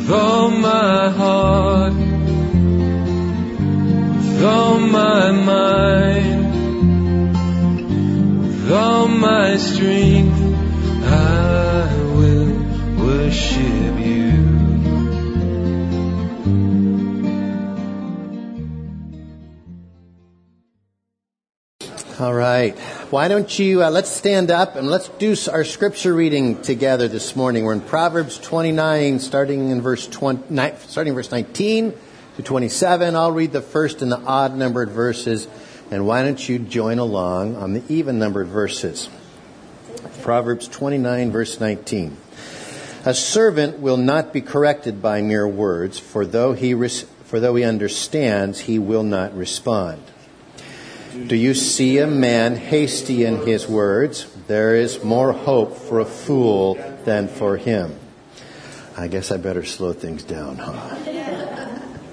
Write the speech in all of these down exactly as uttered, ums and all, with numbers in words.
with all my heart, with all my mind, with all my strength, I will worship you. All right. Why don't you, uh, let's stand up and let's do our scripture reading together this morning. We're in Proverbs twenty-nine, starting in verse twenty, starting verse nineteen to twenty-seven. I'll read the first and the odd numbered verses. And why don't you join along on the even numbered verses? Proverbs twenty-nine, verse nineteen. A servant will not be corrected by mere words, for though he res- for though he understands, he will not respond. Do you see a man hasty in his words? There is more hope for a fool than for him. I guess I better slow things down, huh?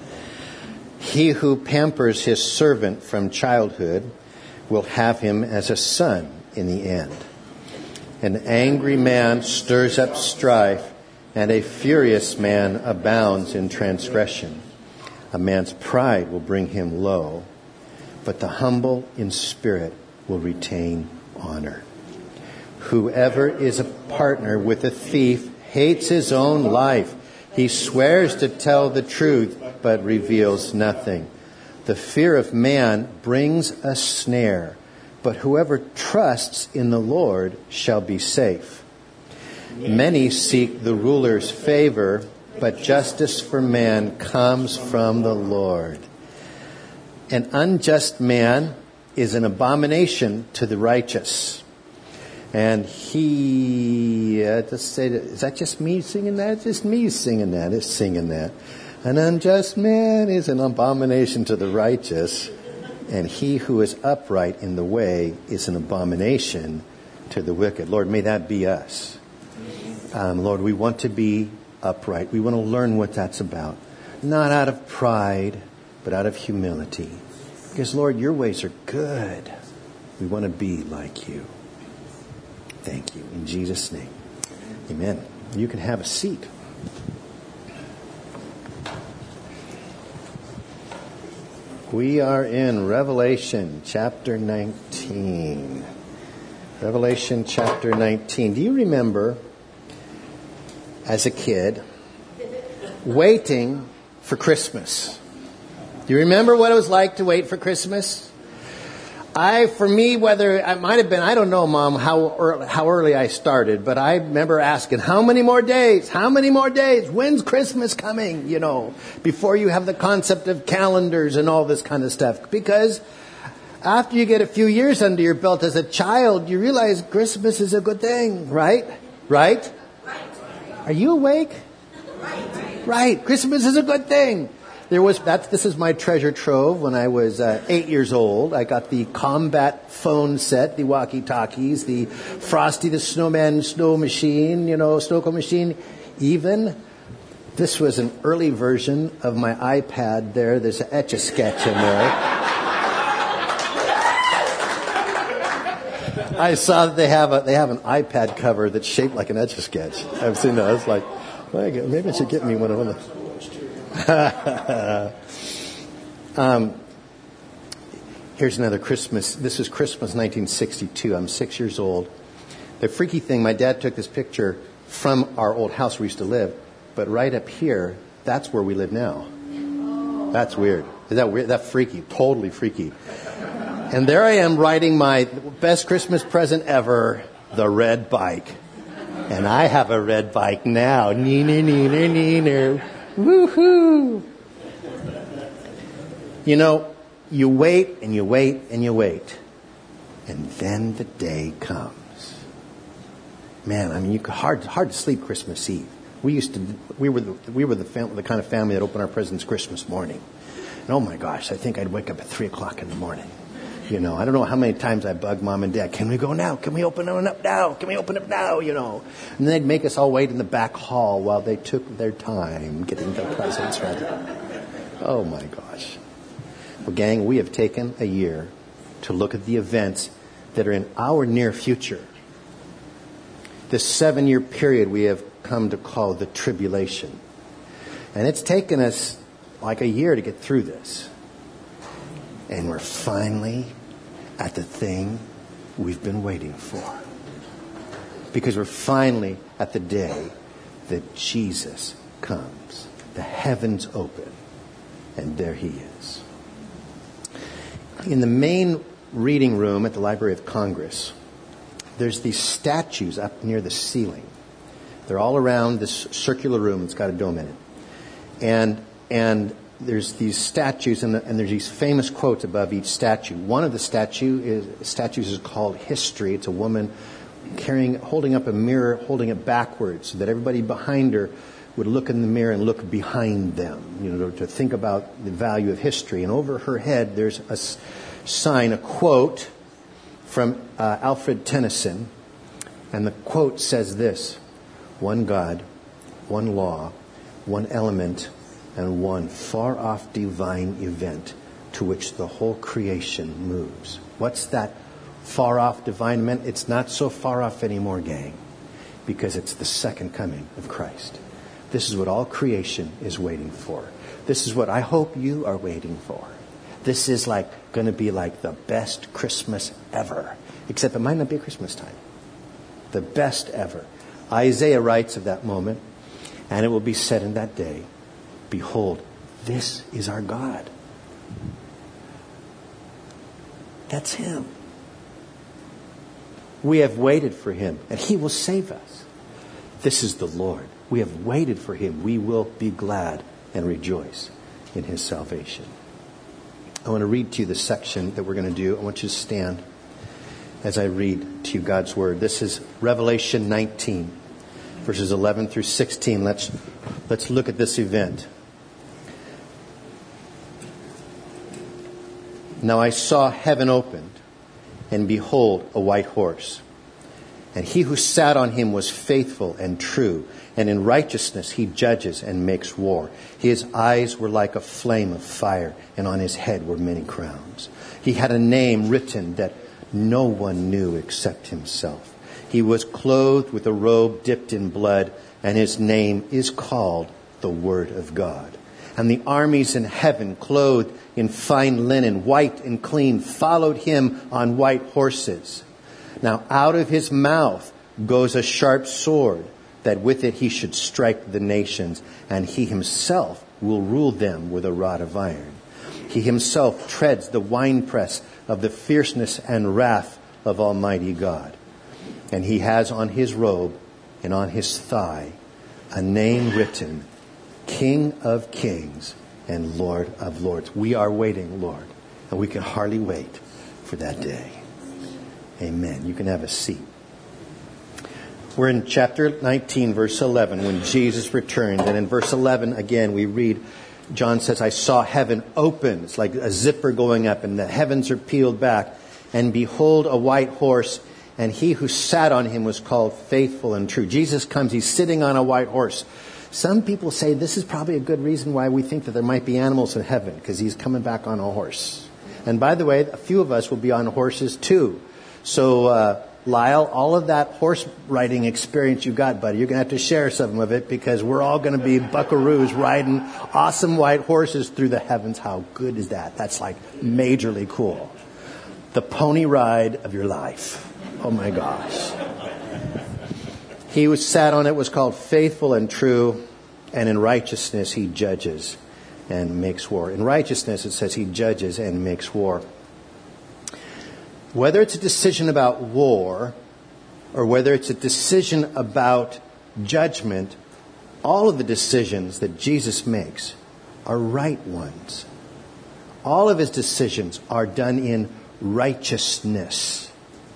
He who pampers his servant from childhood will have him as a son in the end. An angry man stirs up strife, and a furious man abounds in transgression. A man's pride will bring him low, but the humble in spirit will retain honor. Whoever is a partner with a thief hates his own life. He swears to tell the truth, but reveals nothing. The fear of man brings a snare, but whoever trusts in the Lord shall be safe. Many seek the ruler's favor, but justice for man comes from the Lord. An unjust man is an abomination to the righteous. And he, uh, just say, is that just me singing that? It's just me singing that. It's singing that. An unjust man is an abomination to the righteous, and he who is upright in the way is an abomination to the wicked. Lord, may that be us. Um, Lord, we want to be upright. We want to learn what that's about. Not out of pride, but out of humility. Because, Lord, your ways are good. We want to be like you. Thank you. In Jesus' name. Amen. You can have a seat. We are in Revelation chapter nineteen. Revelation chapter nineteen. Do you remember, as a kid, waiting for Christmas? Do you remember what it was like to wait for Christmas? I, for me, whether it might have been, I don't know, Mom, how early, how early I started, but I remember asking, how many more days? How many more days? When's Christmas coming? You know, before you have the concept of calendars and all this kind of stuff. Because after you get a few years under your belt as a child, you realize Christmas is a good thing, right? Right? Are you awake? Right. Christmas is a good thing. There was that. This is my treasure trove. When I was uh, eight years old, I got the combat phone set, the walkie-talkies, the Frosty the Snowman snow machine, you know, snow cone machine. Even this was an early version of my iPad. There, there's an Etch-a-Sketch in there. I saw that they have a they have an iPad cover that's shaped like an Etch-a-Sketch. I've seen that. It's like, well, maybe I should get me one of them. um, here's another Christmas. This is Christmas nineteen sixty-two. I'm six years old. The freaky thing, my dad took this picture from our old house where we used to live, but right up here, that's where we live now. That's weird. Is that weird? That's freaky. Totally freaky. And there I am riding my best Christmas present ever, the red bike. And I have a red bike now. Neener, neener, neener. Woohoo! You know, you wait and you wait and you wait. And then the day comes. Man, I mean, you could hard hard to sleep Christmas Eve. We used to we were the we were the fam- the kind of family that opened our presents Christmas morning. And oh my gosh, I think I'd wake up at three o'clock in the morning. You know, I don't know how many times I bugged Mom and Dad. Can we go now? Can we open it up now? Can we open it now? You know, and they'd make us all wait in the back hall while they took their time getting their presents ready. Oh my gosh. Well, gang, we have taken a year to look at the events that are in our near future. This seven-year period we have come to call the tribulation. And it's taken us like a year to get through this. And we're finally at the thing we've been waiting for. Because we're finally at the day that Jesus comes. The heavens open. And there he is. In the main reading room at the Library of Congress, there's these statues up near the ceiling. They're all around this circular room. It's got a dome in it. And and there's these statues, and, the, and there's these famous quotes above each statue. One of the statue is, statues is called History. It's a woman carrying, holding up a mirror, holding it backwards, so that everybody behind her would look in the mirror and look behind them, you know, to, to think about the value of history. And over her head, there's a s- sign, a quote from uh, Alfred Tennyson. And the quote says this: "One God, one law, one element, and one far-off divine event to which the whole creation moves." What's that far-off divine event? It's not so far off anymore, gang, because it's the second coming of Christ. This is what all creation is waiting for. This is what I hope you are waiting for. This is like going to be like the best Christmas ever. Except it might not be Christmas time. The best ever. Isaiah writes of that moment, and it will be said in that day, "Behold, this is our God." That's him. We have waited for him, and he will save us. This is the Lord. We have waited for him. We will be glad and rejoice in his salvation. I want to read to you the section that we're going to do. I want you to stand as I read to you God's word. This is Revelation nineteen, verses eleven through sixteen. Let's, let's look at this event. "Now I saw heaven opened, and behold, a white horse. And he who sat on him was faithful and true, and in righteousness he judges and makes war. His eyes were like a flame of fire, and on his head were many crowns. He had a name written that no one knew except himself. He was clothed with a robe dipped in blood, and his name is called the Word of God. And the armies in heaven, clothed in fine linen, white and clean, followed him on white horses. Now out of his mouth goes a sharp sword, that with it he should strike the nations, and he himself will rule them with a rod of iron. He himself treads the winepress of the fierceness and wrath of Almighty God. And he has on his robe and on his thigh a name written, King of Kings and Lord of Lords." We are waiting, Lord, and we can hardly wait for that day. Amen. You can have a seat. We're in chapter nineteen, verse eleven, when Jesus returned. And in verse eleven, again, we read, John says, "I saw heaven open." It's like a zipper going up, and the heavens are peeled back. "And behold, a white horse, and he who sat on him was called Faithful and True." Jesus comes, he's sitting on a white horse. Some people say this is probably a good reason why we think that there might be animals in heaven, because he's coming back on a horse. And by the way, a few of us will be on horses too. So, uh, Lyle, all of that horse riding experience you got, buddy, you're going to have to share some of it, because we're all going to be buckaroos riding awesome white horses through the heavens. How good is that? That's like majorly cool. The pony ride of your life. Oh my gosh. He who sat on it was called Faithful and True, and in righteousness he judges and makes war. In righteousness, it says he judges and makes war. Whether it's a decision about war or whether it's a decision about judgment, all of the decisions that Jesus makes are right ones. All of his decisions are done in righteousness.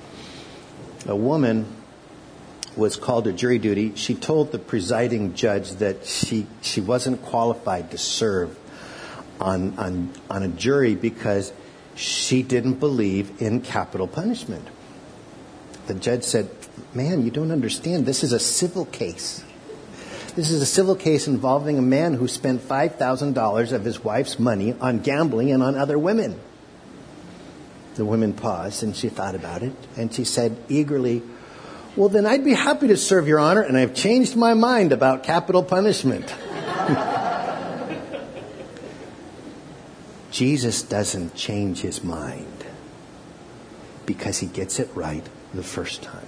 A woman was called to jury duty. She told the presiding judge that she, she wasn't qualified to serve on, on, on a jury because she didn't believe in capital punishment. The judge said, "Man, you don't understand. This is a civil case. This is a civil case involving a man who spent five thousand dollars of his wife's money on gambling and on other women." The woman paused and she thought about it, and she said eagerly, "Well, then I'd be happy to serve, Your Honor, and I've changed my mind about capital punishment." Jesus doesn't change his mind because he gets it right the first time.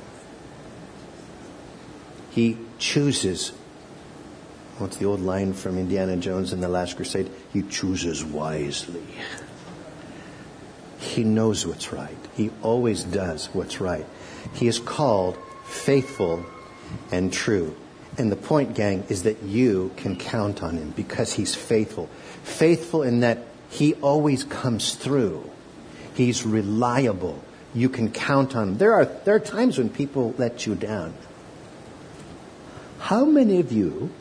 He chooses, what's the old line from Indiana Jones in The Last Crusade? He chooses wisely. He knows what's right. He always does what's right. He is called faithful and true. And the point, gang, is that you can count on him because he's faithful. Faithful in that he always comes through. He's reliable. You can count on him. There are, there are times when people let you down. How many of you,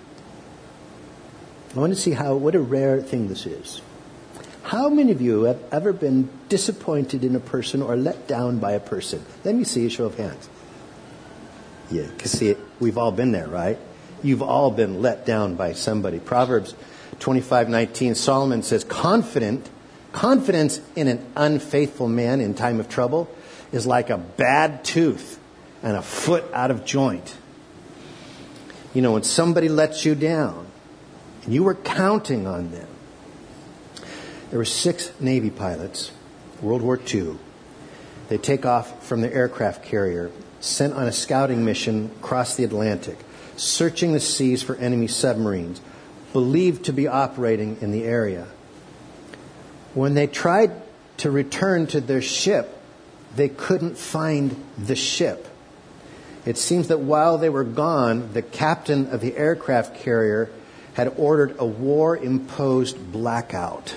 I want to see how what a rare thing this is. How many of you have ever been disappointed in a person or let down by a person? Let me see a show of hands. Yeah, because see, we've all been there, right? You've all been let down by somebody. Proverbs twenty-five nineteen, Solomon says, confident, confidence in an unfaithful man in time of trouble is like a bad tooth and a foot out of joint. You know, when somebody lets you down and you were counting on them. There were six Navy pilots, World War Two. They take off from their aircraft carrier, sent on a scouting mission across the Atlantic, searching the seas for enemy submarines, believed to be operating in the area. When they tried to return to their ship, they couldn't find the ship. It seems that while they were gone, the captain of the aircraft carrier had ordered a war-imposed blackout.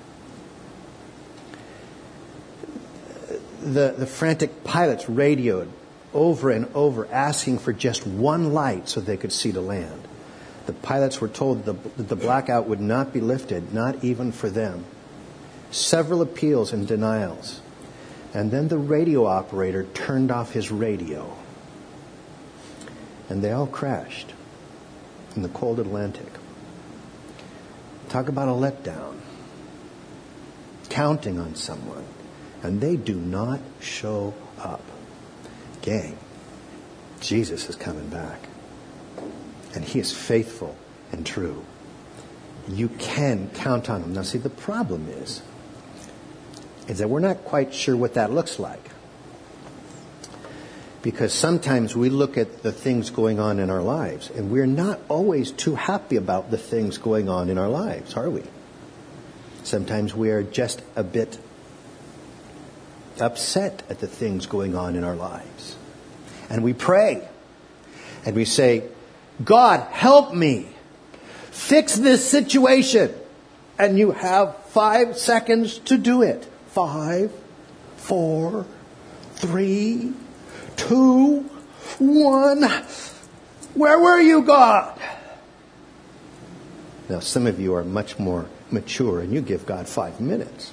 The, the frantic pilots radioed over and over, asking for just one light so they could see to land. The pilots were told the, that the blackout would not be lifted, not even for them. Several appeals and denials. And then the radio operator turned off his radio. And they all crashed in the cold Atlantic. Talk about a letdown. Counting on someone. And they do not show up. Gang, Jesus is coming back. And he is faithful and true. You can count on him. Now see, the problem is, is that we're not quite sure what that looks like. Because sometimes we look at the things going on in our lives, and we're not always too happy about the things going on in our lives, are we? Sometimes we are just a bit upset at the things going on in our lives. And we pray. And we say, God, help me. Fix this situation. And you have five seconds to do it. Five, four, three, two, one. Where were you, God? Now, some of you are much more mature and you give God five minutes.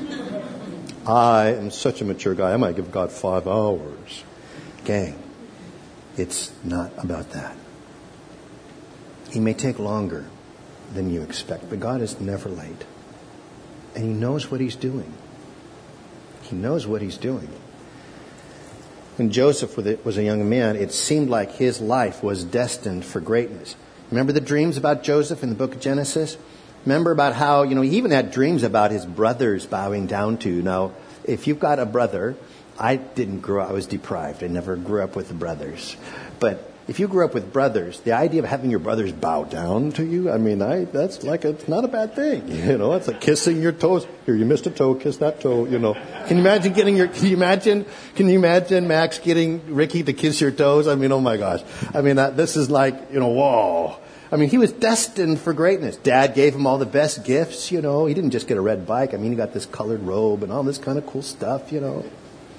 I am such a mature guy. I might give God five hours. Gang, it's not about that. He may take longer than you expect, but God is never late. And he knows what he's doing. He knows what he's doing. When Joseph was a young man, it seemed like his life was destined for greatness. Remember the dreams about Joseph in the book of Genesis? Remember about how, you know, he even had dreams about his brothers bowing down to. Now, if you've got a brother, I didn't grow up, I was deprived. I never grew up with the brothers. But if you grew up with brothers, the idea of having your brothers bow down to you, I mean, I that's like, a, it's not a bad thing. You know, it's like kissing your toes. Here, you missed a toe, kiss that toe, you know. Can you imagine getting your, can you imagine, can you imagine Max getting Ricky to kiss your toes? I mean, oh my gosh. I mean, that, this is like, you know, whoa. I mean, he was destined for greatness. Dad gave him all the best gifts, you know. He didn't just get a red bike. I mean, he got this colored robe and all this kind of cool stuff, you know.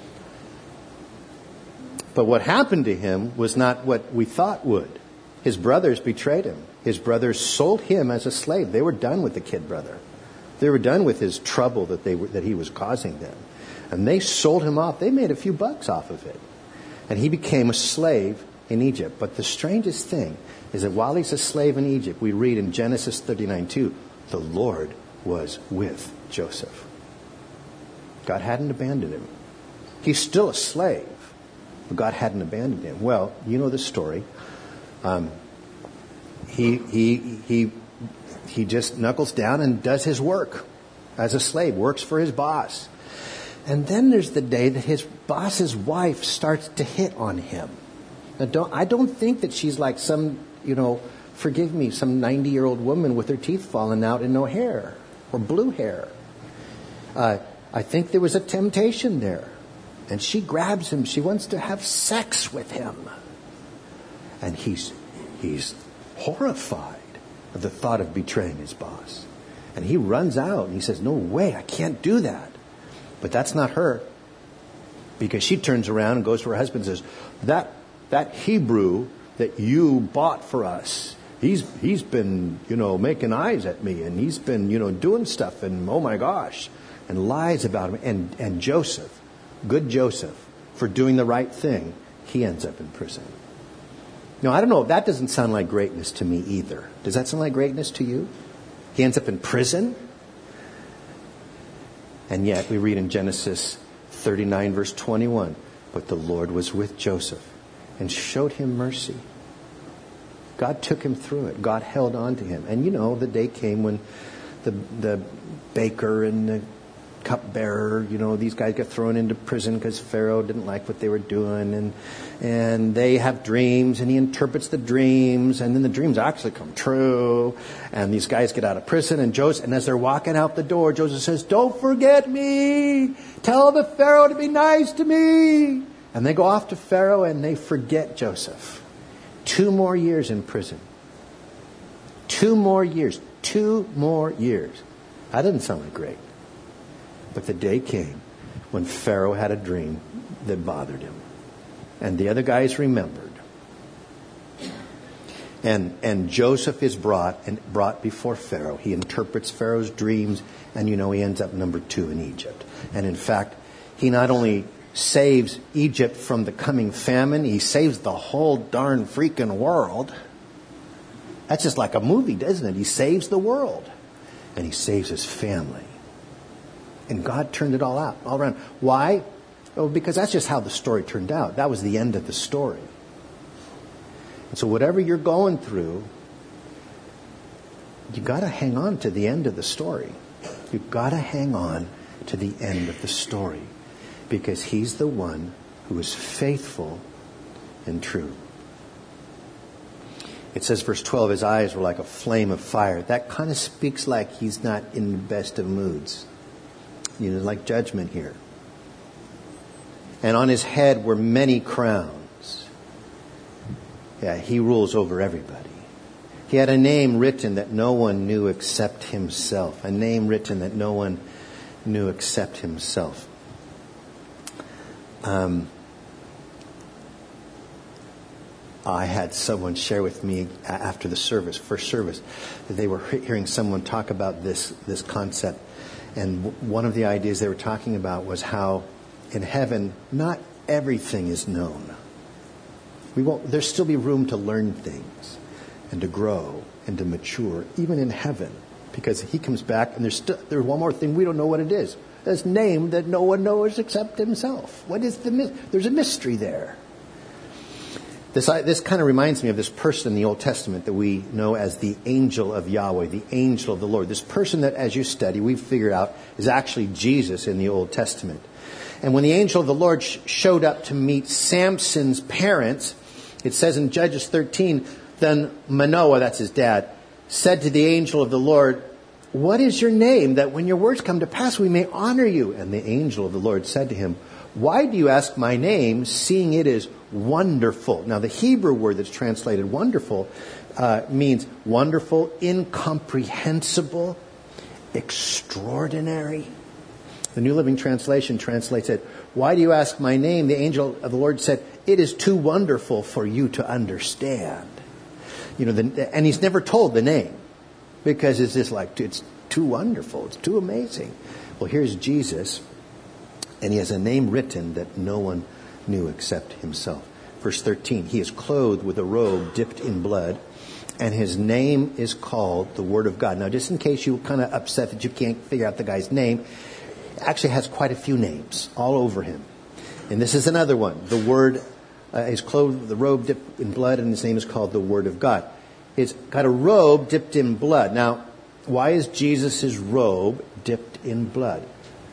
But what happened to him was not what we thought would. His brothers betrayed him. His brothers sold him as a slave. They were done with the kid brother. They were done with his trouble that they were, that he was causing them. And they sold him off. They made a few bucks off of it. And he became a slave in Egypt. But the strangest thing is that while he's a slave in Egypt, we read in Genesis thirty-nine two, the Lord was with Joseph. God hadn't abandoned him. He's still a slave, but God hadn't abandoned him. Well, you know the story. Um, he he he he just knuckles down and does his work as a slave, works for his boss. And then there's the day that his boss's wife starts to hit on him. Now, don't, I don't think that she's like some, you know, forgive me, some ninety-year-old woman with her teeth falling out and no hair, or blue hair. Uh, I think there was a temptation there. And she grabs him. She wants to have sex with him. And he's he's horrified at the thought of betraying his boss. And he runs out and he says, no way, I can't do that. But that's not her. Because she turns around and goes to her husband and says, that that Hebrew that you bought for us, he's he's been, you know, making eyes at me, and he's been, you know, doing stuff, and oh my gosh, and lies about him. And and Joseph, good Joseph, for doing the right thing, he ends up in prison. Now, I don't know, that doesn't sound like greatness to me either. Does that sound like greatness to you? He ends up in prison? And yet, we read in Genesis thirty-nine, verse twenty-one, but the Lord was with Joseph and showed him mercy. God took him through it. God held on to him. And you know, the day came when the the baker and the cupbearer, you know, these guys got thrown into prison because Pharaoh didn't like what they were doing, and and they have dreams, and he interprets the dreams, and then the dreams actually come true, and these guys get out of prison, and Joseph, and as they're walking out the door, Joseph says, "Don't forget me. Tell the Pharaoh to be nice to me." And they go off to Pharaoh, and they forget Joseph. Two more years in prison. Two more years. Two more years. That doesn't sound like great. But the day came when Pharaoh had a dream that bothered him. And the other guys remembered. And and Joseph is brought and brought before Pharaoh. He interprets Pharaoh's dreams, and you know he ends up number two in Egypt. And in fact, he not only saves Egypt from the coming famine, he saves the whole darn freaking world. That's just like a movie, doesn't it? He saves the world. And he saves his family. And God turned it all out, all around. Why? Oh, because that's just how the story turned out. That was the end of the story. And so whatever you're going through, you got to hang on to the end of the story. You've got to hang on to the end of the story. Because he's the one who is faithful and true. It says, verse twelve, his eyes were like a flame of fire. That kind of speaks like he's not in the best of moods. You know, like judgment here. And on his head were many crowns. Yeah, he rules over everybody. He had a name written that no one knew except himself. A name written that no one knew except himself. Um, I had someone share with me after the service, first service, that they were hearing someone talk about this this concept. And one of the ideas they were talking about was how in heaven, not everything is known. We won't, there'll still be room to learn things and to grow and to mature, even in heaven. Because he comes back and there's still, there's one more thing we don't know what it is. This name that no one knows except himself. What is the mystery? There's a mystery there. This this kind of reminds me of this person in the Old Testament that we know as the angel of Yahweh, the angel of the Lord. This person that, as you study, we've figured out is actually Jesus in the Old Testament. And when the angel of the Lord sh- showed up to meet Samson's parents, it says in Judges thirteen, then Manoah, that's his dad, said to the angel of the Lord, "What is your name, that when your words come to pass we may honor you?" And the angel of the Lord said to him, "Why do you ask my name, seeing it is wonderful?" Now, the Hebrew word that's translated wonderful uh, means wonderful, incomprehensible, extraordinary. The New Living Translation translates it, "Why do you ask my name?" The angel of the Lord said, "It is too wonderful for you to understand." You know, the, and he's never told the name because it's just like, it's too wonderful. It's too amazing. Well, here's Jesus. And he has a name written that no one knew except himself. Verse thirteen, he is clothed with a robe dipped in blood, and his name is called the Word of God. Now, just in case you're kind of upset that you can't figure out the guy's name, it actually has quite a few names all over him. And this is another one. The Word uh, is clothed with the robe dipped in blood, and his name is called the Word of God. It's got a robe dipped in blood. Now, Why is Jesus' robe dipped in blood?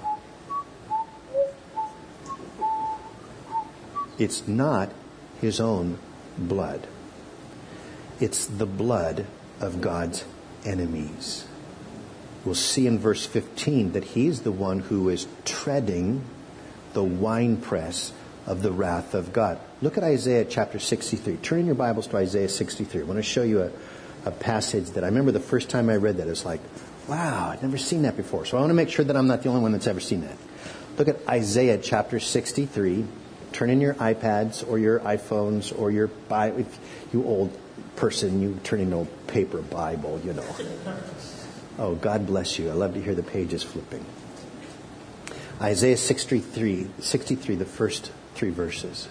It's not his own blood. It's the blood of God's enemies. We'll see in verse fifteen that he's the one who is treading the winepress of the wrath of God. Look at Isaiah chapter sixty-three. Turn in your Bibles to Isaiah sixty-three. I want to show you a, a passage that I remember the first time I read that. It was like, wow, I'd never seen that before. So I want to make sure that I'm not the only one that's ever seen that. Look at Isaiah chapter sixty-three. Turn in your iPads or your iPhones or your Bible. If you old person, you turn in an paper Bible, you know. Oh, God bless you. I love to hear the pages flipping. Isaiah sixty-three, sixty-three, the first three verses.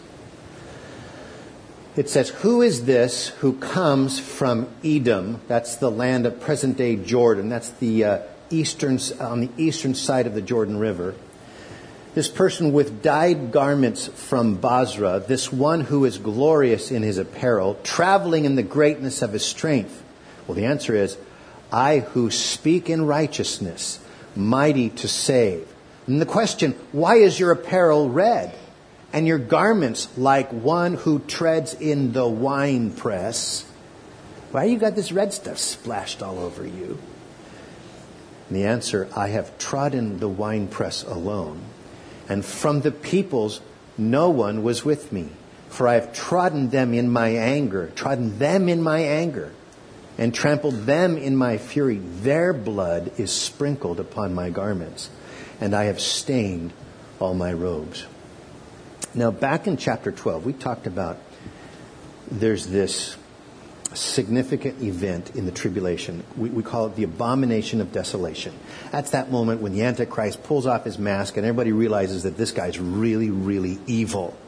It says, "Who is this who comes from Edom?" That's the land of present-day Jordan. That's the uh, eastern on the eastern side of the Jordan River. This person with dyed garments from Basra, this one who is glorious in his apparel, traveling in the greatness of his strength. Well, the answer is, I who speak in righteousness, mighty to save. And the question, why is your apparel red and your garments like one who treads in the winepress? Why you got this red stuff splashed all over you? And the answer, I have trodden the winepress alone. And from the peoples, no one was with me. For I have trodden them in my anger, trodden them in my anger, and trampled them in my fury. Their blood is sprinkled upon my garments, and I have stained all my robes. Now, back in chapter twelve, we talked about there's this significant event in the tribulation. We, we call it the abomination of desolation. That's that moment when the Antichrist pulls off his mask and everybody realizes that this guy's really, really evil.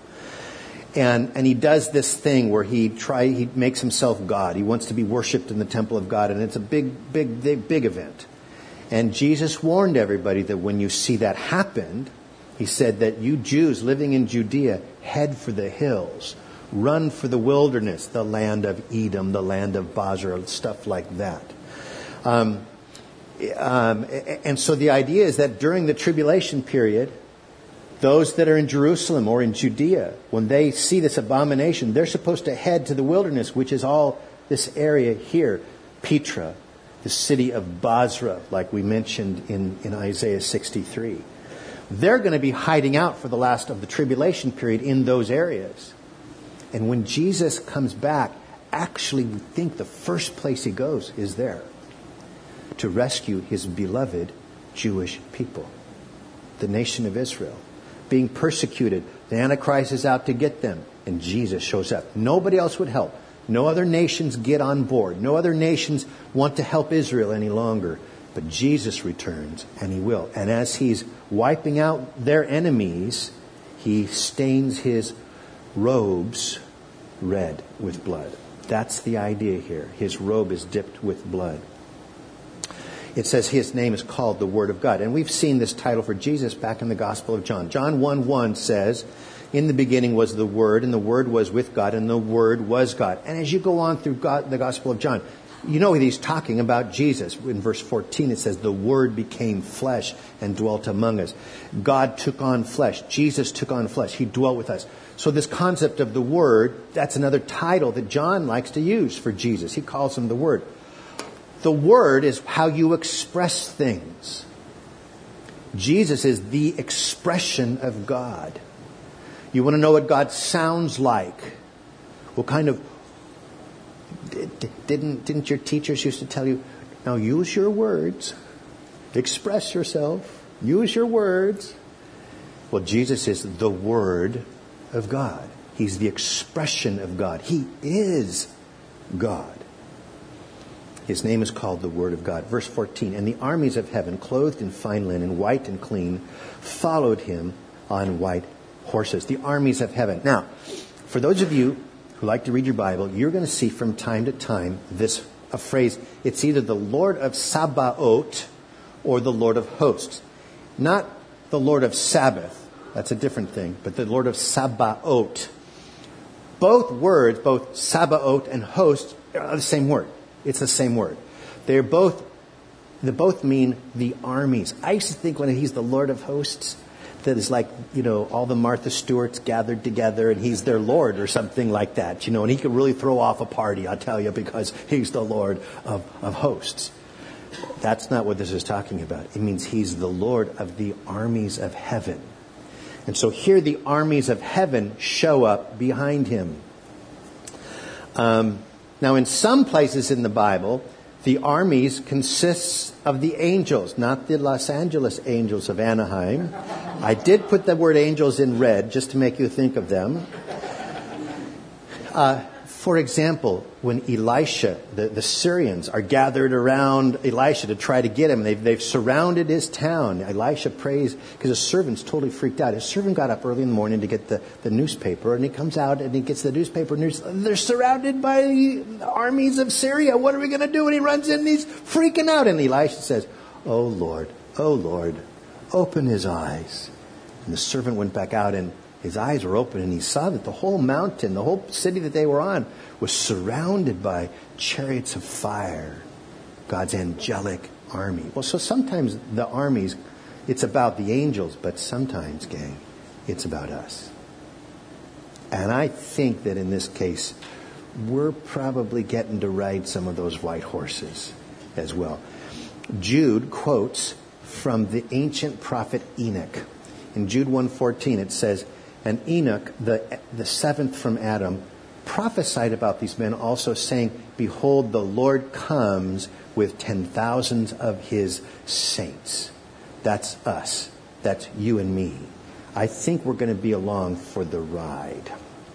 And and he does this thing where he try he makes himself God. He wants to be worshipped in the temple of God, and it's a big, big, big, big event. And Jesus warned everybody that when you see that happen, he said that you Jews living in Judea, head for the hills. Run for the wilderness, the land of Edom, the land of Basra, stuff like that. Um, um, and so the idea is that during the tribulation period, those that are in Jerusalem or in Judea, when they see this abomination, they're supposed to head to the wilderness, which is all this area here. Petra, the city of Basra, like we mentioned in, in Isaiah sixty-three. They're going to be hiding out for the last of the tribulation period in those areas. And when Jesus comes back, actually we think the first place he goes is there. To rescue his beloved Jewish people. The nation of Israel. Being persecuted. The Antichrist is out to get them. And Jesus shows up. Nobody else would help. No other nations get on board. No other nations want to help Israel any longer. But Jesus returns, and he will. And as he's wiping out their enemies, he stains his robes red with blood. That's the idea here. His robe is dipped with blood. It says his name is called the Word of God. And we've seen this title for Jesus back in the Gospel of John. John one one says, in the beginning was the Word, and the Word was with God, and the Word was God. And as you go on through God, the Gospel of John, you know he's talking about Jesus. In verse fourteen it says, the Word became flesh and dwelt among us. God took on flesh. Jesus took on flesh. He dwelt with us. So this concept of the Word, that's another title that John likes to use for Jesus. He calls him the Word. The Word is how you express things. Jesus is the expression of God. You want to know what God sounds like? What kind of... Didn't, didn't your teachers used to tell you, now use your words. Express yourself. Use your words. Well, Jesus is the Word of God. He's the expression of God. He is God. His name is called the Word of God. Verse fourteen, and the armies of heaven, clothed in fine linen, white and clean, followed him on white horses. The armies of heaven. Now, for those of you who like to read your Bible, you're going to see from time to time this a phrase. It's either the Lord of Sabaoth or the Lord of hosts. Not the Lord of Sabbath. That's a different thing. But the Lord of Sabaoth. Both words, both Sabaoth and host, are the same word. It's the same word. They're both They both mean the armies. I used to think when he's the Lord of hosts, that is like, you know, all the Martha Stewarts gathered together and he's their Lord or something like that, you know, and he could really throw off a party, I'll tell you, because he's the Lord of, of hosts. That's not what this is talking about. It means he's the Lord of the armies of heaven. And so here the armies of heaven show up behind him. Um, now in some places in the Bible, the armies consists of the angels, not the Los Angeles Angels of Anaheim. I did put the word angels in red just to make you think of them. Uh, for example, when Elisha, the, the Syrians are gathered around Elisha to try to get him, they've, they've surrounded his town. Elisha prays because his servant's totally freaked out. His servant got up early in the morning to get the, the newspaper, and he comes out and he gets the newspaper, and they're surrounded by the armies of Syria. What are we going to do? And he runs in and he's freaking out. And Elisha says, "Oh Lord, oh Lord, open his eyes." And the servant went back out, and his eyes were open, and he saw that the whole mountain, the whole city that they were on, was surrounded by chariots of fire, God's angelic army. Well, so sometimes the armies, it's about the angels, but sometimes, gang, it's about us. And I think that in this case, we're probably getting to ride some of those white horses as well. Jude quotes from the ancient prophet Enoch. In Jude one fourteen, it says, "And Enoch, the, the seventh from Adam, prophesied about these men also, saying, Behold, the Lord comes with ten thousands of his saints." That's us. That's you and me. I think we're going to be along for the ride.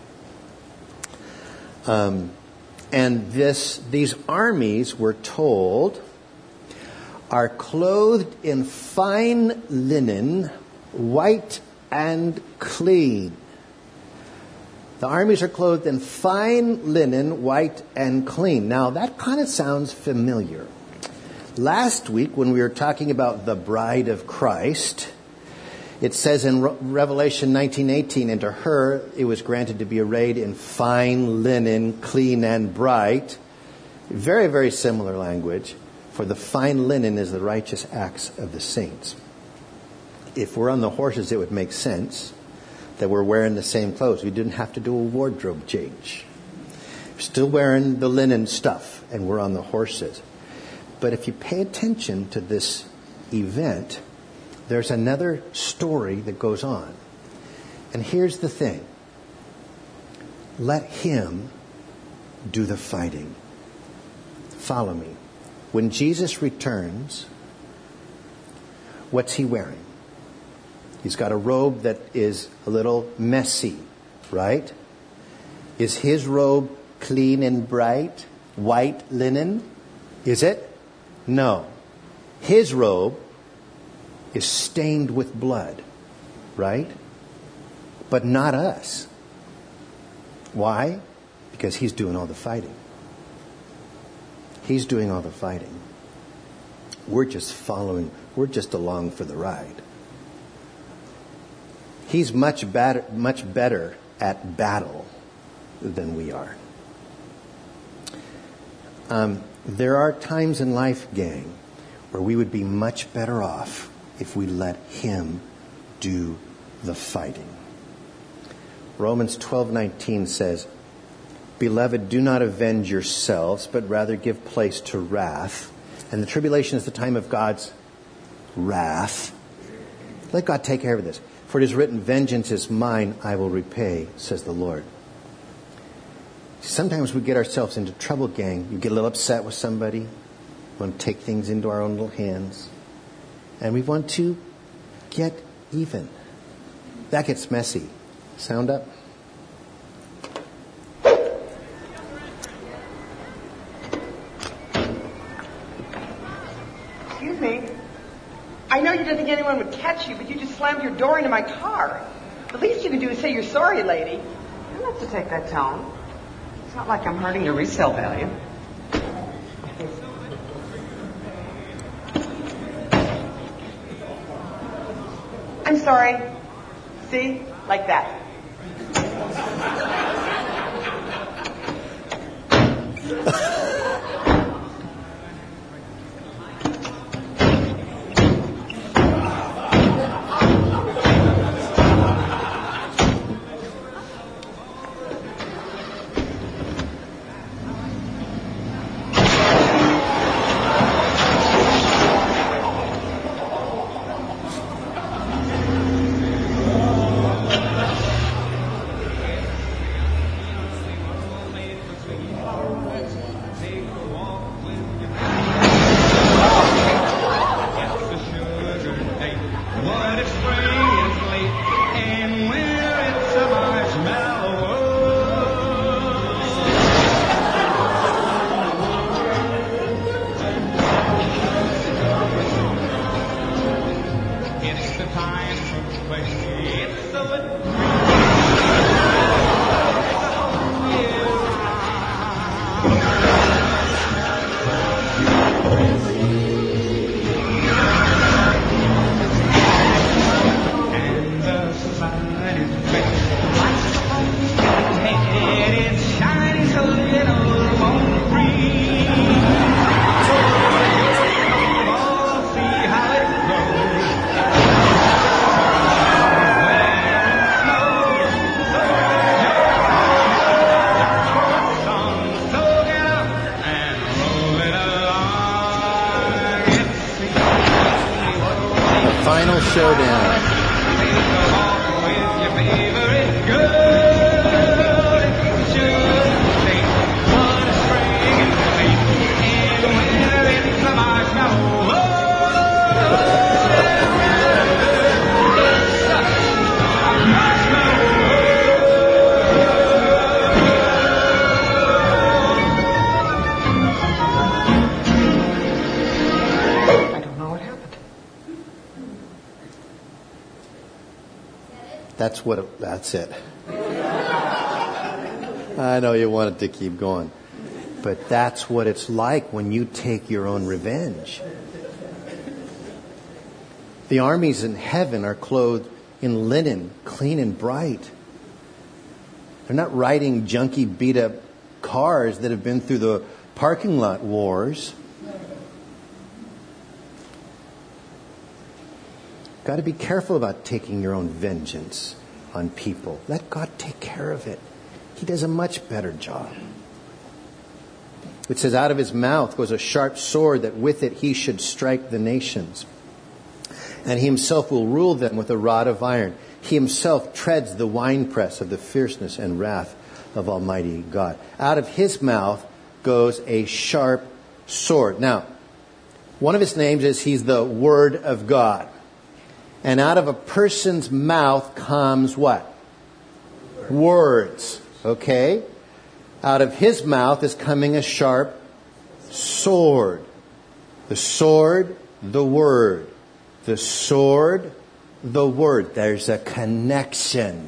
Um, and this, these armies, we're told, are clothed in fine linen, white and clean. The armies are clothed in fine linen, white and clean. Now, that kind of sounds familiar. Last week, when we were talking about the bride of Christ, it says in Re- Revelation nineteen eighteen, "And to her it was granted to be arrayed in fine linen, clean and bright." Very, very similar language. For the fine linen is the righteous acts of the saints. If we're on the horses, it would make sense that we're wearing the same clothes. We didn't have to do a wardrobe change. We're still wearing the linen stuff, and we're on the horses. But if you pay attention to this event, there's another story that goes on. And here's the thing. Let him do the fighting. Follow me. When Jesus returns, what's he wearing? He's got a robe that is a little messy, right? Is his robe clean and bright? White linen? Is it? No. His robe is stained with blood, right? But not us. Why? Because he's doing all the fighting. He's doing all the fighting. We're just following. We're just along for the ride. He's much better, much better at battle than we are. Um, there are times in life, gang, where we would be much better off if we let him do the fighting. Romans twelve nineteen says, "Beloved, do not avenge yourselves, but rather give place to wrath. And the tribulation is the time of God's wrath. Let God take care of this. For it is written, vengeance is mine, I will repay, says the Lord." Sometimes we get ourselves into trouble, gang. You get a little upset with somebody. We want to take things into our own little hands. And we want to get even. That gets messy. Sound up? Excuse me. I know you didn't think anyone would catch you, but you just slammed your door into my car. The least you can do is say you're sorry, lady. You don't have to take that tone. It's not like I'm hurting your resale value. I'm sorry. See? Like that. Final showdown. That's what. It, that's it. I know you wanted to keep going, but that's what it's like when you take your own revenge. The armies in heaven are clothed in linen, clean and bright. They're not riding junky, beat-up cars that have been through the parking lot wars. Got to be careful about taking your own vengeance on people. Let God take care of it. He does a much better job. It says, out of his mouth goes a sharp sword, that with it he should strike the nations. And he himself will rule them with a rod of iron. He himself treads the winepress of the fierceness and wrath of Almighty God. Out of his mouth goes a sharp sword. Now, one of his names is he's the Word of God. And out of a person's mouth comes what? Words. Okay? Out of his mouth is coming a sharp sword. The sword, the word. The sword, the word. There's a connection.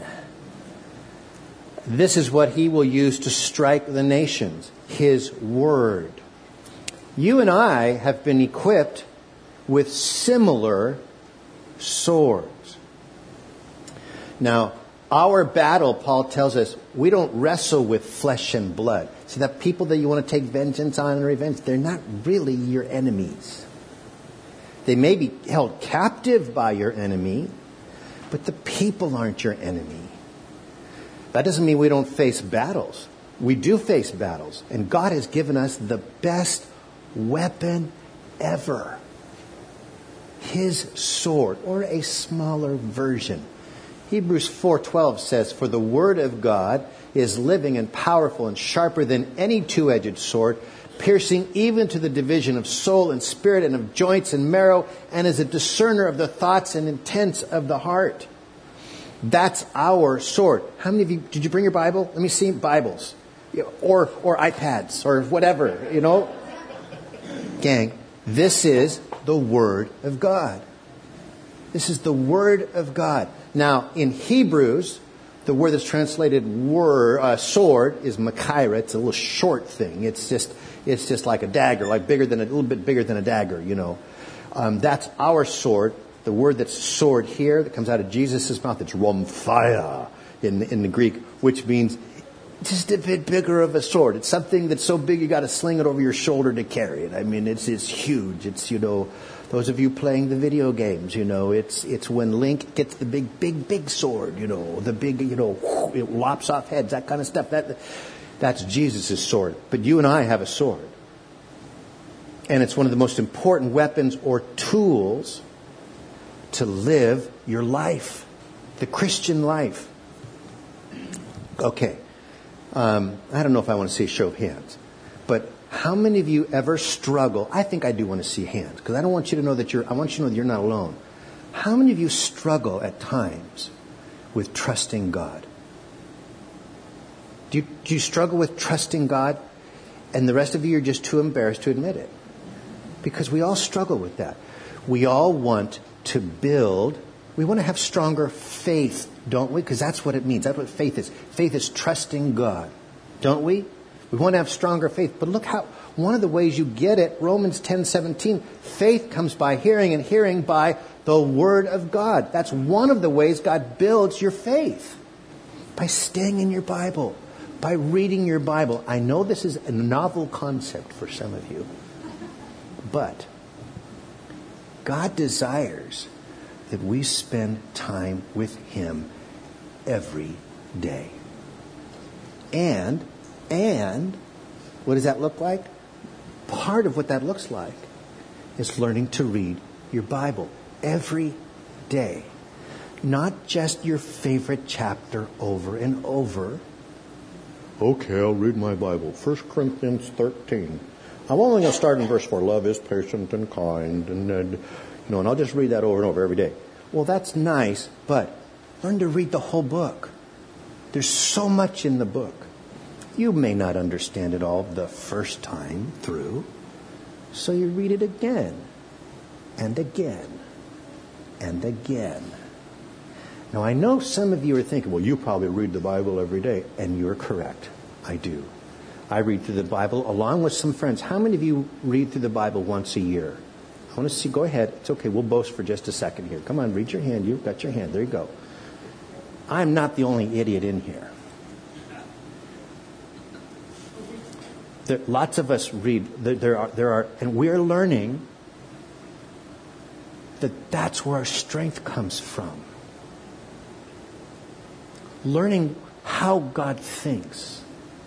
This is what he will use to strike the nations. His word. You and I have been equipped with similar swords. Now, our battle, Paul tells us, we don't wrestle with flesh and blood. See, that people that you want to take vengeance on and revenge, they're not really your enemies. They may be held captive by your enemy, but the people aren't your enemy. That doesn't mean we don't face battles. We do face battles, and God has given us the best weapon ever. His sword, or a smaller version. Hebrews four twelve says, for the word of God is living and powerful and sharper than any two-edged sword, piercing even to the division of soul and spirit and of joints and marrow, and is a discerner of the thoughts and intents of the heart. That's our sword. How many of you, did you bring your Bible? Let me see Bibles. Or, or iPads, or whatever, you know. Gang, this is the Word of God. This is the Word of God. Now, in Hebrews, the word that's translated word, uh, sword is Machaira. It's a little short thing. It's just, it's just like a dagger, like bigger than a, a little bit bigger than a dagger, you know. Um, that's our sword. The word that's sword here, that comes out of Jesus' mouth, it's rhomphaia in in the Greek, which means just a bit bigger of a sword. It's something that's so big you got to sling it over your shoulder to carry it. I mean, it's it's huge. It's, you know, those of you playing the video games, you know, it's it's when Link gets the big, big, big sword, you know, the big, you know, it lops off heads, that kind of stuff. That that's Jesus' sword. But you and I have a sword. And it's one of the most important weapons or tools to live your life, the Christian life. Okay. Um, I don't know if I want to see a show of hands, but how many of you ever struggle? I think I do want to see hands, because I don't want you to know that you're, I want you to know that you're not alone. How many of you struggle at times with trusting God? Do you, do you struggle with trusting God? And the rest of you are just too embarrassed to admit it. Because we all struggle with that. We all want to build, we want to have stronger faith, don't we? Because that's what it means. That's what faith is. Faith is trusting God, don't we? We want to have stronger faith. But look how, one of the ways you get it, Romans ten seventeen, faith comes by hearing, and hearing by the Word of God. That's one of the ways God builds your faith. By staying in your Bible, by reading your Bible. I know this is a novel concept for some of you, but God desires that we spend time with Him every day. And, and, what does that look like? Part of what that looks like is learning to read your Bible every day. Not just your favorite chapter over and over. Okay, I'll read my Bible. First Corinthians thirteen. I'm only going to start in verse four. Love is patient and kind. And, and, you know, and I'll just read that over and over every day. Well, that's nice, but learn to read the whole book. There's so much in the book. You may not understand it all the first time through, so you read it again and again and again. Now, I know some of you are thinking, well, you probably read the Bible every day, and you're correct. I do. I read through the Bible along with some friends. How many of you read through the Bible once a year? I want to see. Go ahead. It's okay. We'll boast for just a second here. Come on, read your hand. You've got your hand. There you go. I'm not the only idiot in here. There, lots of us read. There, there are, there are, and we're learning that that's where our strength comes from. Learning how God thinks.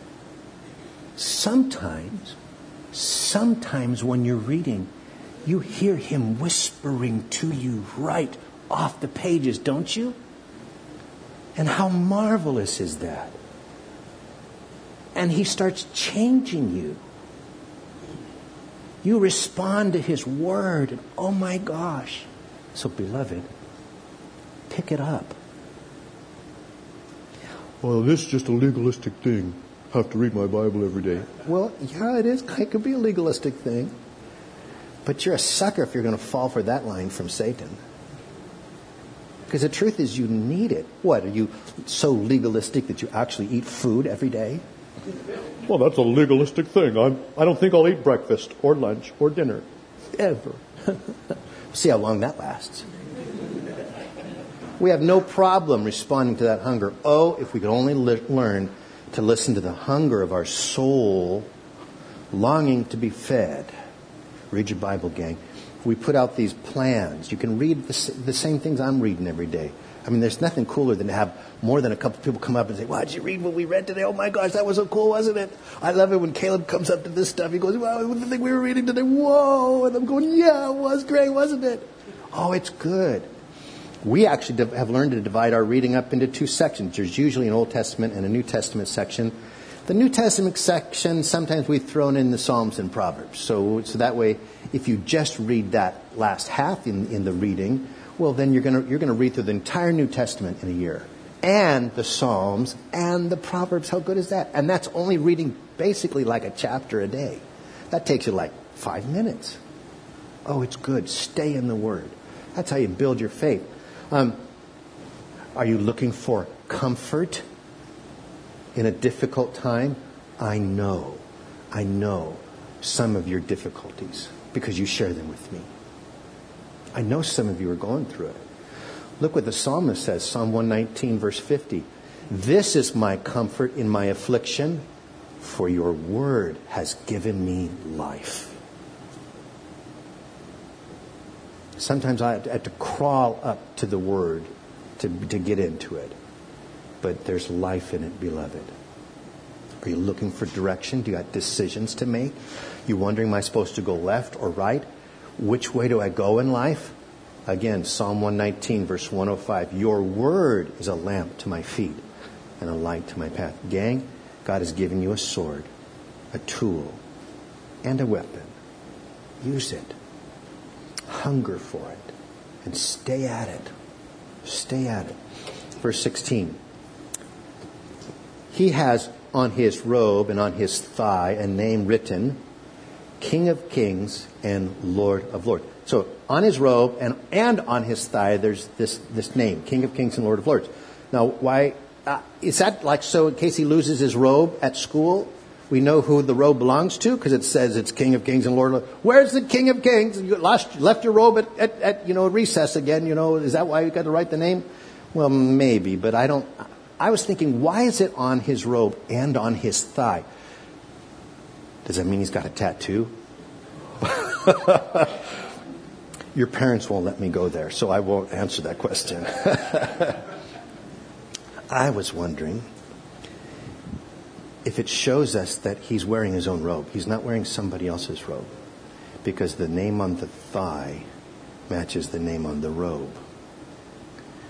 Sometimes, sometimes when you're reading, you hear Him whispering to you right off the pages, don't you? And how marvelous is that? And He starts changing you. You respond to His Word, and oh my gosh. So, beloved, pick it up. Well, this is just a legalistic thing. I have to read my Bible every day. Well, yeah, it is. It could be a legalistic thing. But you're a sucker if you're going to fall for that line from Satan. Because the truth is you need it. What, are you so legalistic that you actually eat food every day? Well, that's a legalistic thing. I'm, I don't think I'll eat breakfast or lunch or dinner. Ever. See how long that lasts. We have no problem responding to that hunger. Oh, if we could only li- learn to listen to the hunger of our soul, longing to be fed. Read your Bible, gang. We put out these plans. You can read the, the same things I'm reading every day. I mean, there's nothing cooler than to have more than a couple people come up and say, wow, did you read what we read today? Oh my gosh, that was so cool, wasn't it? I love it when Caleb comes up to this stuff. He goes, wow, the thing we were reading today, whoa. And I'm going, yeah, it was great, wasn't it? Oh, it's good. We actually have learned to divide our reading up into two sections. There's usually an Old Testament and a New Testament section. The New Testament section, sometimes we've thrown in the Psalms and Proverbs. So, so that way, if you just read that last half in, in the reading, well, then you're going to you're going to read through the entire New Testament in a year. And the Psalms and the Proverbs. How good is that? And that's only reading basically like a chapter a day. That takes you like five minutes. Oh, it's good. Stay in the Word. That's how you build your faith. Um, are you looking for comfort in a difficult time? I know, I know some of your difficulties because you share them with me. I know some of you are going through it. Look what the psalmist says, Psalm one nineteen, verse fifty. This is my comfort in my affliction, for your word has given me life. Sometimes I have to crawl up to the Word to, to get into it. But there's life in it, beloved. Are you looking for direction? Do you got decisions to make? You wondering, am I supposed to go left or right? Which way do I go in life? Again, Psalm one nineteen, verse one oh five. Your Word is a lamp to my feet and a light to my path. Gang, God has given you a sword, a tool, and a weapon. Use it. Hunger for it. And stay at it. Stay at it. Verse sixteen. He has on his robe and on his thigh a name written, King of Kings and Lord of Lords. So on his robe and, and on his thigh there's this, this name, King of Kings and Lord of Lords. Now, why uh, is that like so in case he loses his robe at school? We know who the robe belongs to because it says it's King of Kings and Lord of Lords. Where's the King of Kings? You lost, left your robe at, at, at, you know, recess again. You know, is that why you got to write the name? Well, maybe, but I don't. I was thinking, why is it on his robe and on his thigh? Does that mean he's got a tattoo? Your parents won't let me go there, so I won't answer that question. I was wondering if it shows us that he's wearing his own robe. He's not wearing somebody else's robe. Because the name on the thigh matches the name on the robe.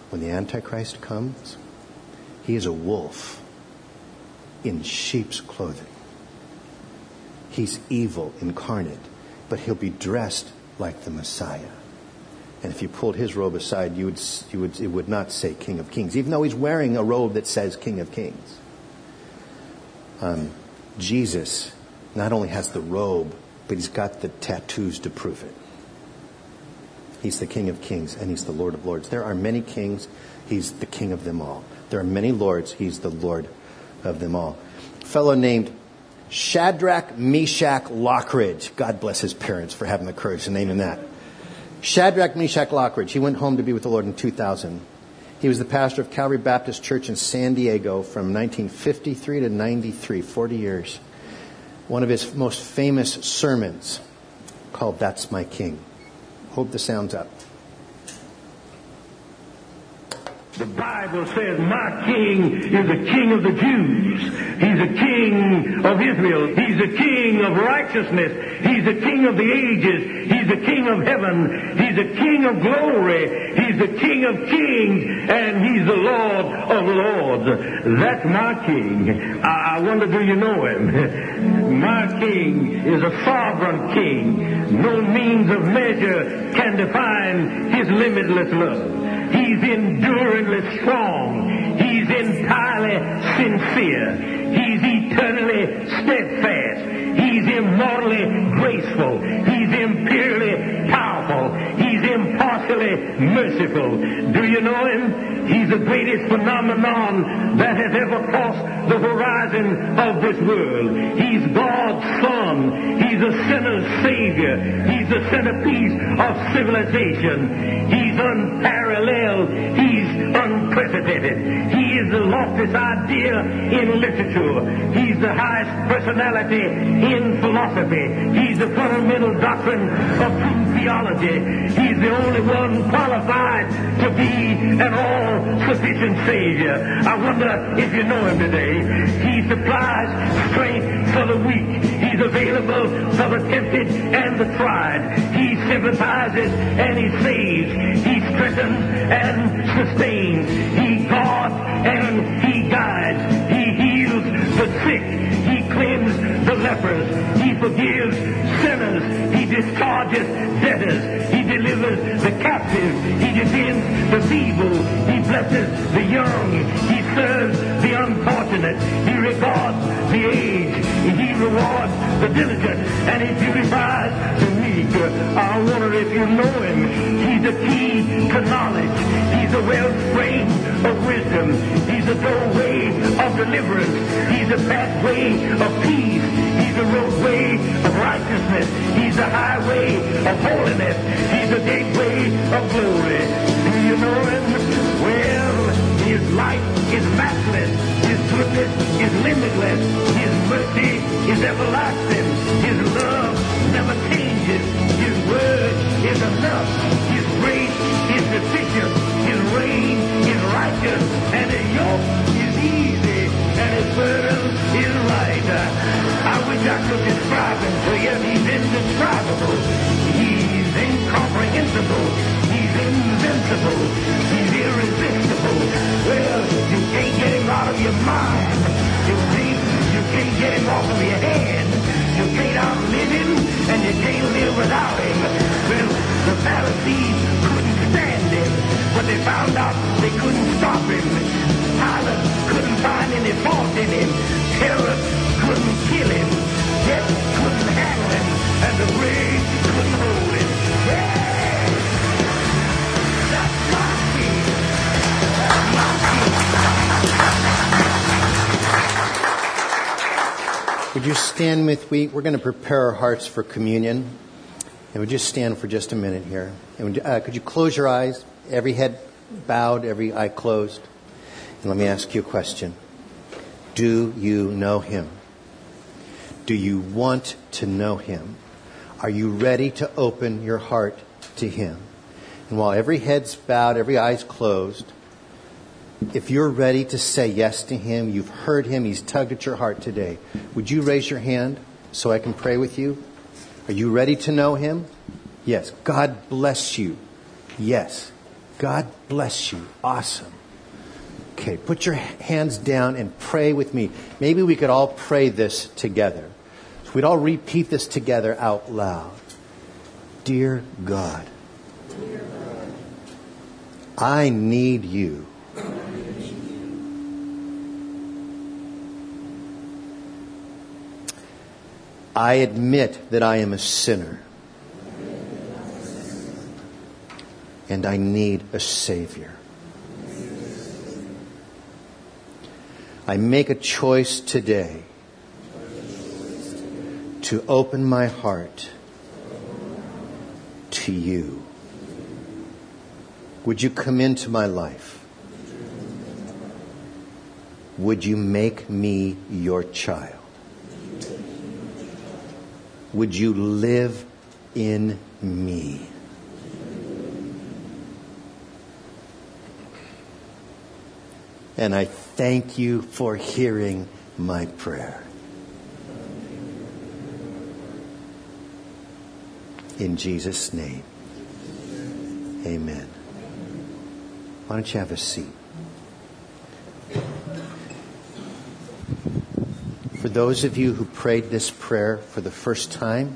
when the Antichrist comes, he is a wolf in sheep's clothing. He's evil incarnate, but he'll be dressed like the Messiah. And if you pulled his robe aside, you would, you would, it would not say King of Kings, even though he's wearing a robe that says King of Kings. Um, Jesus not only has the robe, but he's got the tattoos to prove it. He's the King of Kings and he's the Lord of Lords. There are many kings. He's the King of them all. There are many lords. He's the Lord of them all. A fellow named Shadrach, Meshach, Lockridge. God bless his parents for having the courage to name him that. Shadrach, Meshach, Lockridge. He went home to be with the Lord in two thousand. He was the pastor of Calvary Baptist Church in San Diego from nineteen fifty-three to ninety-three, forty years. One of his most famous sermons called That's My King. Hope the sound's up. The Bible says, my king is the king of the Jews. He's the king of Israel. He's the king of righteousness. He's the king of the ages. He's the king of heaven. He's the king of glory. He's the king of kings. And he's the Lord of lords. That's my king. I, I wonder, do you know him? My king is a sovereign king. No means of measure can define his limitless love. He's enduringly strong. He's entirely sincere. He's eternally steadfast. He's immortally graceful. He's imperially powerful. He's impartially merciful. Do you know him? He's the greatest phenomenon that has ever crossed the horizon of this world. He's God's Son. He's a sinner's Savior. He's the centerpiece of civilization. He's unparalleled. He's unprecedented. He is the loftiest idea in literature. He's the highest personality in philosophy. He's the fundamental doctrine of true theology. He's the only one qualified to be an all-sufficient Savior. I wonder if you know him today. He supplies strength for the weak. He's available for the tempted and the tried. He sympathizes and he saves. He strengthens and sustains. He guards and he guides. He heals the sick. He cleanses the lepers. He forgives sinners. He discharges debtors. He delivers the captive. He defends the feeble. He blesses the young. He serves the unfortunate. He regards the aged. He rewards the diligent. And he purifies the meek. I wonder if you know him. He's the key to knowledge. He's the wellspring of wisdom. He's the doorway of deliverance. He's the pathway of peace. He's the roadway of righteousness. He's the highway of holiness. He's the gateway of glory. Do you know him? Well, his light is matchless. His goodness is limitless. His mercy is everlasting. His love never changes. His word is enough. His grace is sufficient. His reign is righteous. And his yoke is easy. And his burden is light. I wish I could describe him to you. He's indescribable. He's incomprehensible. He's invincible. He's irresistible. Well, you can't get him out of your mind. You can't, you can't get him off of your hand. You can't outlive him, and you can't live without him. Well, the Pharisees couldn't stand him, but they found out they couldn't stop him. Pilate couldn't find any fault in him. Herod couldn't kill him. Death couldn't handle him, and the grave couldn't hold him. Yeah! That's my king. That's my king. Would you stand with me? We're going to prepare our hearts for communion. And would you stand for just a minute here? And would, uh, could you close your eyes? Every head bowed, every eye closed. And let me ask you a question. Do you know him? Do you want to know him? Are you ready to open your heart to him? And while every head's bowed, every eye's closed, if you're ready to say yes to him, you've heard him, he's tugged at your heart today, would you raise your hand so I can pray with you? Are you ready to know him? Yes. God bless you. Yes. God bless you. Awesome. Okay, put your hands down and pray with me. Maybe we could all pray this together. So we'd all repeat this together out loud. Dear God, I need you. I admit that I am a sinner. And I need a Savior. I make a choice today to open my heart to you. Would you come into my life? Would you make me your child? Would you live in me? And I thank you for hearing my prayer. In Jesus' name, amen. Why don't you have a seat? For those of you who prayed this prayer for the first time,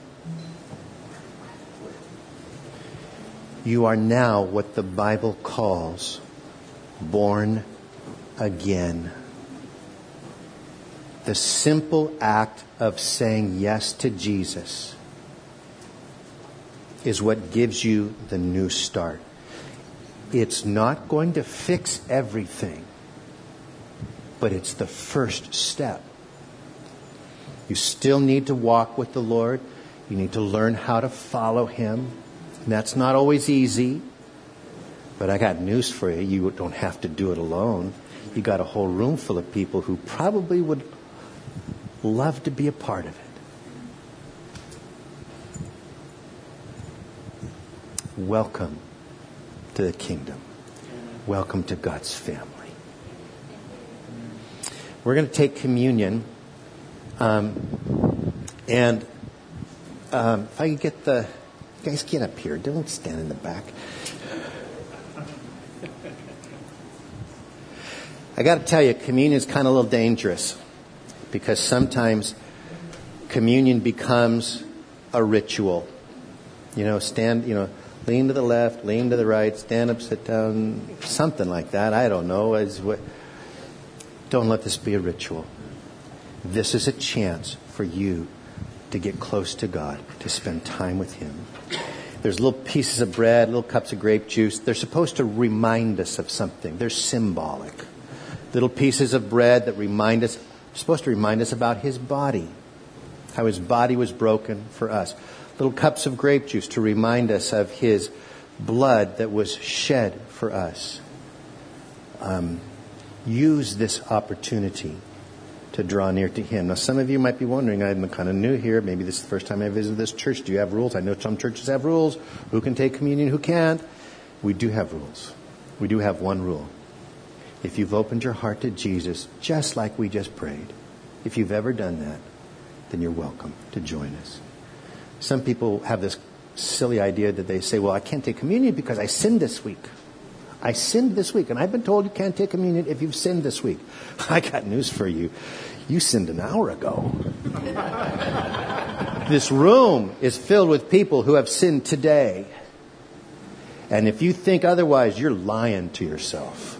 you are now what the Bible calls born again. The simple act of saying yes to Jesus is what gives you the new start. It's not going to fix everything, but it's the first step. You still need to walk with the Lord. You need to learn how to follow Him. And that's not always easy. But I got news for you. You don't have to do it alone. You got a whole room full of people who probably would love to be a part of it. Welcome to the kingdom. Welcome to God's family. We're going to take communion. Um, and um, if I could get the... Guys, get up here. Don't stand in the back. I got to tell you, communion is kind of a little dangerous because sometimes communion becomes a ritual. You know, stand, you know, lean to the left, lean to the right, stand up, sit down, something like that. I don't know. As what, don't let this be a ritual. This is a chance for you to get close to God, to spend time with Him. There's little pieces of bread, little cups of grape juice. They're supposed to remind us of something. They're symbolic. Little pieces of bread that remind us, supposed to remind us about His body, how His body was broken for us. Little cups of grape juice to remind us of His blood that was shed for us. Um, use this opportunity to draw near to Him. Now, some of you might be wondering, I'm kind of new here. Maybe this is the first time I visited this church. Do you have rules? I know some churches have rules. Who can take communion, who can't? We do have rules. We do have one rule. If you've opened your heart to Jesus, just like we just prayed, if you've ever done that, then you're welcome to join us. Some people have this silly idea that they say, well, I can't take communion because I sinned this week. I sinned this week, and I've been told you can't take communion if you've sinned this week. I got news for you. You sinned an hour ago. This room is filled with people who have sinned today. And if you think otherwise, you're lying to yourself.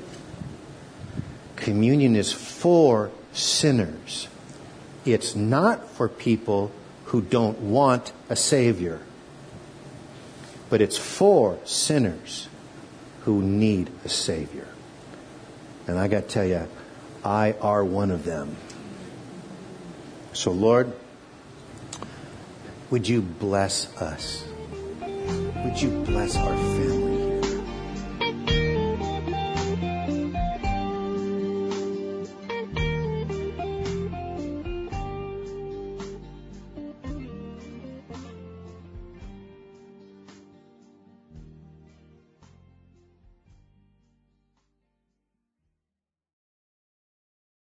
Communion is for sinners. It's not for people who don't want a Savior. But it's for sinners who need a Savior. And I got to tell you, I are one of them. So, Lord, would you bless us? Would you bless our family?